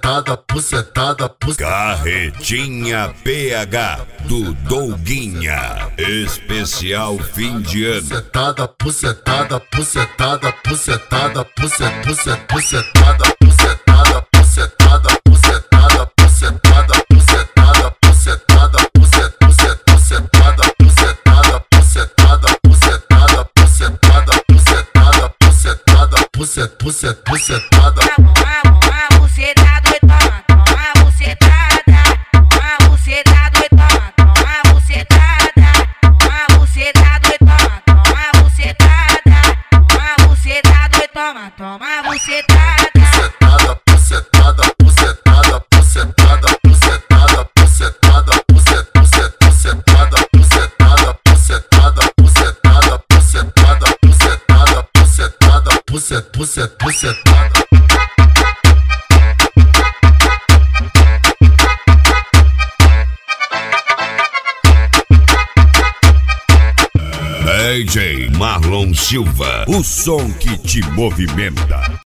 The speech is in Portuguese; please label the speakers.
Speaker 1: bucetada.
Speaker 2: Carretinha PH do Douguinha, especial fim de ano.
Speaker 1: Bucetada.
Speaker 3: Toma bucetada.
Speaker 2: DJ Marlon Silva, o som que te movimenta.